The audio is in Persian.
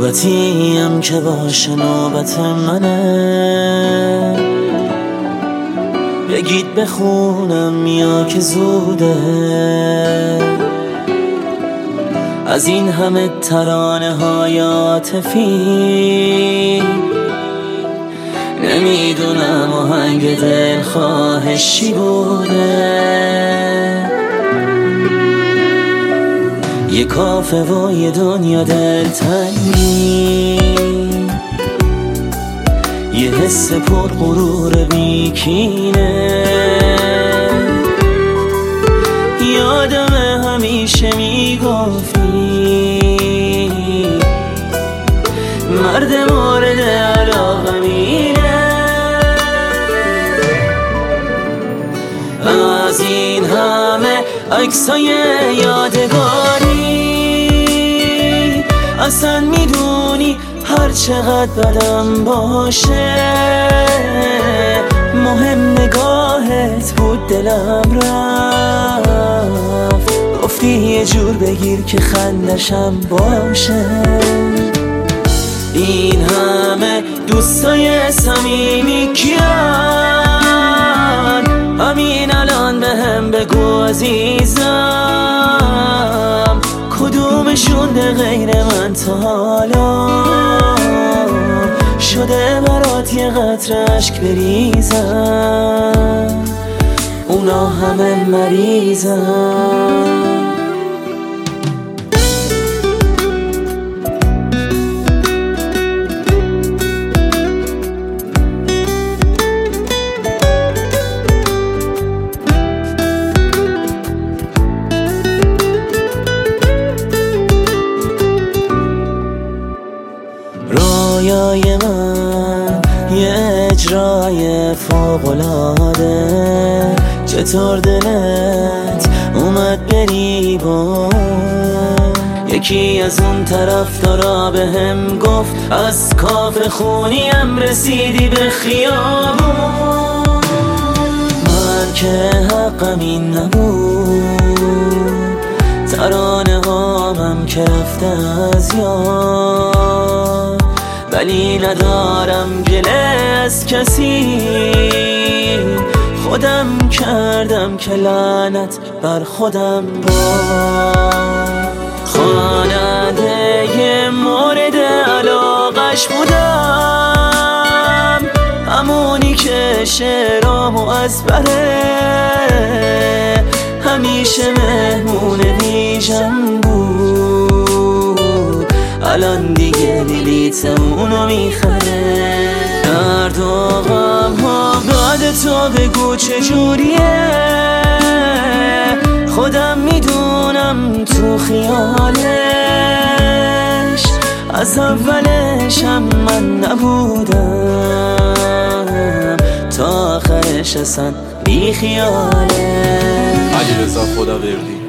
نوبتیم که باشه نوبت منه، بگید بخونم یا که زوده. از این همه ترانه های عاطفی نمیدونم آهنگ دل خواهشی بوده. یه کافه و یه دنیا دلتنگی، یه حس پر غرور بیکینه. یادم همیشه میگفتی مرد مورد علاقه مینه. از این همه عکسای یادگاری اصلا میدونی هر چقدر بدم باشه مهم نگاهت بود. دلم رفت گفتی یه جور بگیر که خندشم باشه. این همه دوستای صمیمی کیان؟ همین الان بهم بگو عزیزم، کدومشون به غیر من تا حالا شده برات یه قطره اشک بریزم؟ اونا همه مریضن. رویای من یه اجرای فوق‌العاده، چطور دلت اومد بری با یکی از اون طرف دارا به هم گفت از کاف خونیم رسیدی به خیابون. من که حقم این نبود، ترانه هامم که رفته از یاد، ولی ندارم گله از کسی. خودم کردم که لعنت بر خودم با خواننده مورد علاقش بودم، همونی که شعرامو از بره همیشه مهمون ویژم بود. الان دیگه بلیتمونو میخره. درد و غم ها بعد تو بگو چجوریه، خودم میدونم تو خیالش از اولش هم من نبودم، تا آخرش اصلا بی خیاله. علیرضا خداوردی.